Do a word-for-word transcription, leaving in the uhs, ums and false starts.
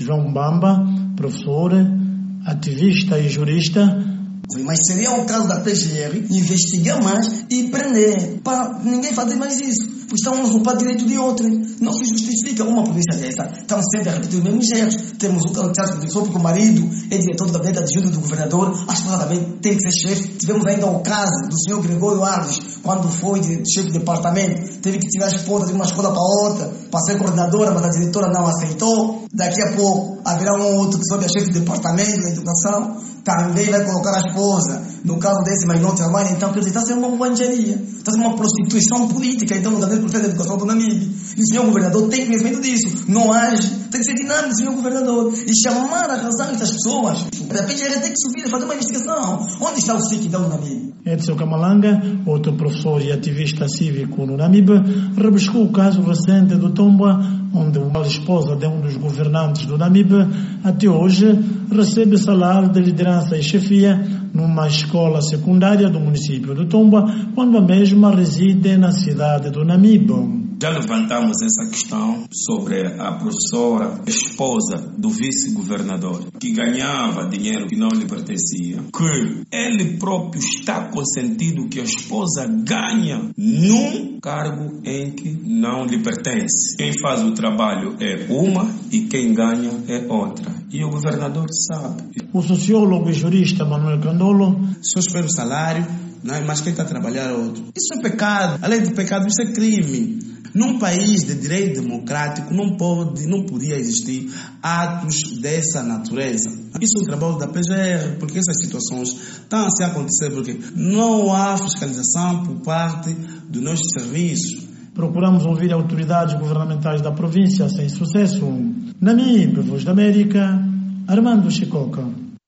João Mbamba, professor, ativista e jurista. Mas seria um caso da P G R investigar mais e prender, para ninguém fazer mais isso, porque estão a roubar direito de outrem. Não se justifica uma polícia dessa. Estão sempre a repetir os mesmos erros. Temos o caso de porque o marido é diretor do gabinete adjunto do governador, a esposa também tem que ser chefe. Tivemos ainda o caso do senhor Gregório Alves, quando foi de chefe de departamento, teve que tirar a esposa de uma escola para outra, para ser coordenadora, mas a diretora não aceitou. Daqui a pouco haverá um outro que sobe a chefe de departamento da educação, também vai colocar a esposa no caso desse, mas não trabalha. Então, quer dizer, está sendo uma banjaria, está sendo uma prostituição política. Então, o gabinete de educação do Namíbia, e o senhor governador tem conhecimento disso, não age, tem que ser dinâmico, senhor governador, e chamar a razão dessas pessoas. A P G R tem que subir e fazer uma investigação. Onde está o S I C do Namíbia? Edson Kamalanga, outro professor e ativista cívico no Namíbia, rebuscou o caso recente do Tomboa, onde a esposa de um dos governantes do Namíbia, até hoje, recebe salário de liderança e chefia numa escola secundária do município de Tomboa, quando a mesma reside na cidade do Namíbia. Já levantamos essa questão sobre a professora, esposa do vice-governador, que ganhava dinheiro que não lhe pertencia, que ele próprio está consentido que a esposa ganha num cargo em que não lhe pertence. Quem faz o trabalho é uma e quem ganha é outra. E o governador sabe. O sociólogo e jurista Manuel Candolo: só espera o salário, não é? Mas quem está a trabalhar é outro. Isso é pecado. Além de pecado, isso é crime. Num país de direito democrático não pode, não podia existir atos dessa natureza. Isso é o trabalho da P G R, porque essas situações estão a se acontecer porque não há fiscalização por parte dos nossos serviços. Procuramos ouvir autoridades governamentais da província sem sucesso. Namíbia, Voz da América, Armando Chicoca.